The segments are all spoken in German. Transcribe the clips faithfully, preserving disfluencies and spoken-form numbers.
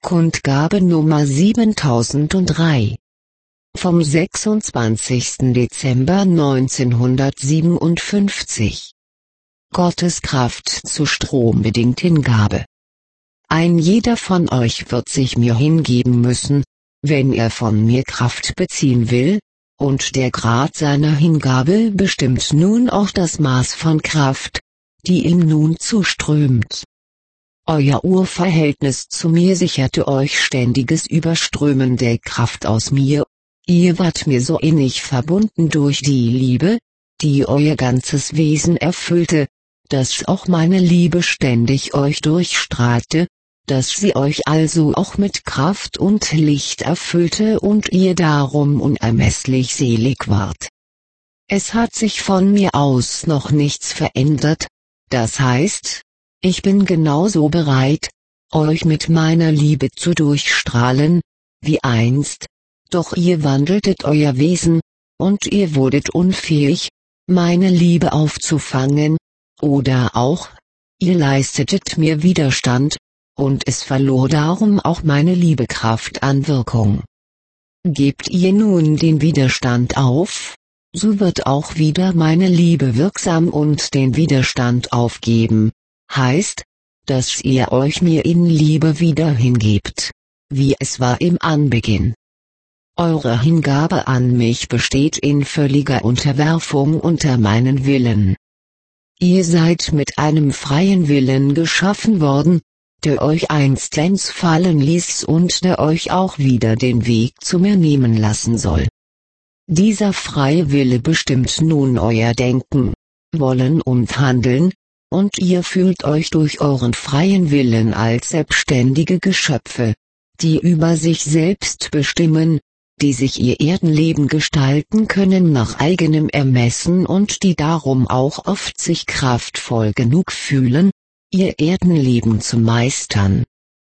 Kundgabe Nummer siebentausenddrei. Vom sechsundzwanzigsten Dezember neunzehnhundertsiebenundfünfzig. Gottes Kraft zu strombedingt Hingabe. Ein jeder von euch wird sich mir hingeben müssen, wenn er von mir Kraft beziehen will, und der Grad seiner Hingabe bestimmt nun auch das Maß von Kraft, die ihm nun zuströmt. Euer Urverhältnis zu mir sicherte euch ständiges Überströmen der Kraft aus mir, ihr wart mir so innig verbunden durch die Liebe, die euer ganzes Wesen erfüllte, dass auch meine Liebe ständig euch durchstrahlte, dass sie euch also auch mit Kraft und Licht erfüllte und ihr darum unermesslich selig wart. Es hat sich von mir aus noch nichts verändert, das heißt, ich bin genauso bereit, euch mit meiner Liebe zu durchstrahlen, wie einst, doch ihr wandeltet euer Wesen, und ihr wurdet unfähig, meine Liebe aufzufangen, oder auch, ihr leistetet mir Widerstand, und es verlor darum auch meine Liebekraft an Wirkung. Gebt ihr nun den Widerstand auf, so wird auch wieder meine Liebe wirksam und den Widerstand aufgeben, heißt, dass ihr euch mir in Liebe wieder hingebt, wie es war im Anbeginn. Eure Hingabe an mich besteht in völliger Unterwerfung unter meinen Willen. Ihr seid mit einem freien Willen geschaffen worden, der euch einstens fallen ließ und der euch auch wieder den Weg zu mir nehmen lassen soll. Dieser freie Wille bestimmt nun euer Denken, Wollen und Handeln, und ihr fühlt euch durch euren freien Willen als selbstständige Geschöpfe, die über sich selbst bestimmen, die sich ihr Erdenleben gestalten können nach eigenem Ermessen und die darum auch oft sich kraftvoll genug fühlen, ihr Erdenleben zu meistern.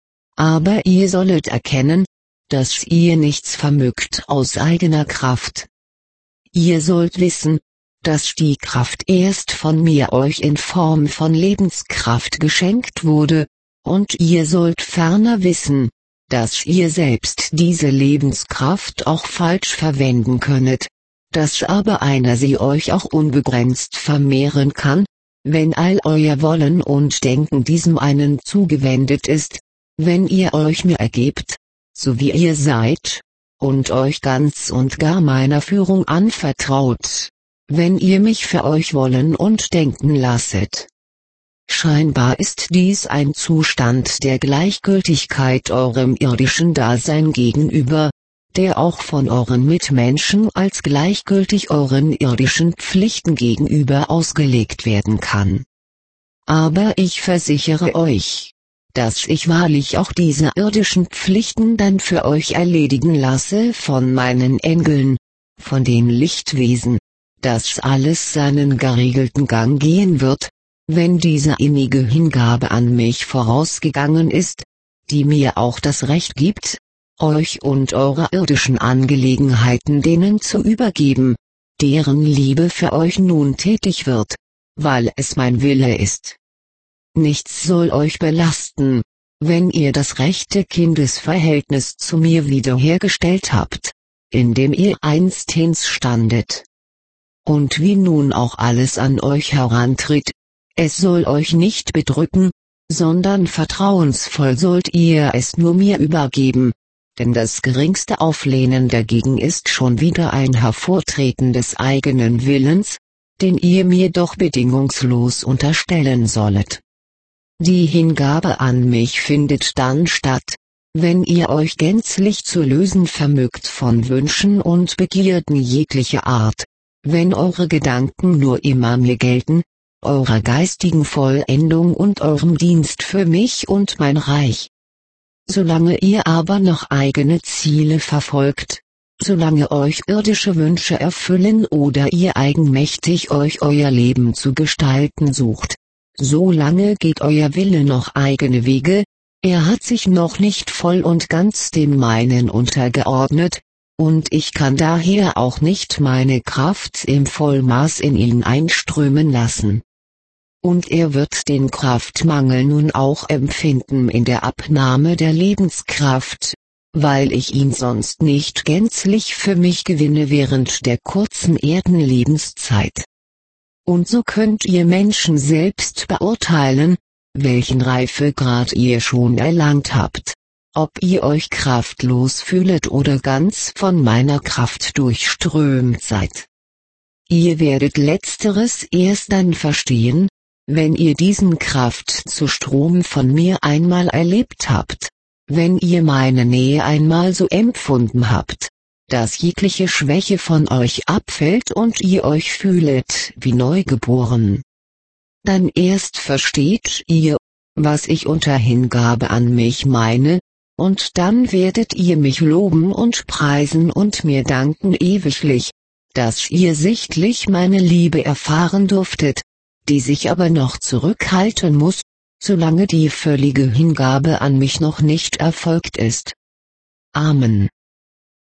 Aber ihr sollet erkennen, dass ihr nichts vermögt aus eigener Kraft. Ihr sollt wissen, dass die Kraft erst von mir euch in Form von Lebenskraft geschenkt wurde, und ihr sollt ferner wissen, dass ihr selbst diese Lebenskraft auch falsch verwenden könnet, dass aber einer sie euch auch unbegrenzt vermehren kann, wenn all euer Wollen und Denken diesem einen zugewendet ist, wenn ihr euch mir ergebt, so wie ihr seid, und euch ganz und gar meiner Führung anvertraut, wenn ihr mich für euch wollen und denken lasset. Scheinbar ist dies ein Zustand der Gleichgültigkeit eurem irdischen Dasein gegenüber, der auch von euren Mitmenschen als gleichgültig euren irdischen Pflichten gegenüber ausgelegt werden kann. Aber ich versichere euch, dass ich wahrlich auch diese irdischen Pflichten dann für euch erledigen lasse von meinen Engeln, von den Lichtwesen, dass alles seinen geregelten Gang gehen wird, wenn diese innige Hingabe an mich vorausgegangen ist, die mir auch das Recht gibt, euch und eure irdischen Angelegenheiten denen zu übergeben, deren Liebe für euch nun tätig wird, weil es mein Wille ist. Nichts soll euch belasten, wenn ihr das rechte Kindesverhältnis zu mir wiederhergestellt habt, in dem ihr einstens standet. Und wie nun auch alles an euch herantritt, es soll euch nicht bedrücken, sondern vertrauensvoll sollt ihr es nur mir übergeben, denn das geringste Auflehnen dagegen ist schon wieder ein Hervortreten des eigenen Willens, den ihr mir doch bedingungslos unterstellen sollet. Die Hingabe an mich findet dann statt, wenn ihr euch gänzlich zu lösen vermögt von Wünschen und Begierden jeglicher Art, wenn eure Gedanken nur immer mir gelten, eurer geistigen Vollendung und eurem Dienst für mich und mein Reich. Solange ihr aber noch eigene Ziele verfolgt, solange euch irdische Wünsche erfüllen oder ihr eigenmächtig euch euer Leben zu gestalten sucht, solange geht euer Wille noch eigene Wege, er hat sich noch nicht voll und ganz dem meinen untergeordnet, und ich kann daher auch nicht meine Kraft im Vollmaß in ihn einströmen lassen. Und er wird den Kraftmangel nun auch empfinden in der Abnahme der Lebenskraft, weil ich ihn sonst nicht gänzlich für mich gewinne während der kurzen Erdenlebenszeit. Und so könnt ihr Menschen selbst beurteilen, welchen Reifegrad ihr schon erlangt habt, ob ihr euch kraftlos fühlet oder ganz von meiner Kraft durchströmt seid. Ihr werdet letzteres erst dann verstehen, wenn ihr diesen Kraftzustrom von mir einmal erlebt habt, wenn ihr meine Nähe einmal so empfunden habt, dass jegliche Schwäche von euch abfällt und ihr euch fühlet wie neugeboren. Dann erst versteht ihr, was ich unter Hingabe an mich meine, und dann werdet ihr mich loben und preisen und mir danken ewiglich, dass ihr sichtlich meine Liebe erfahren durftet, die sich aber noch zurückhalten muss, solange die völlige Hingabe an mich noch nicht erfolgt ist. Amen.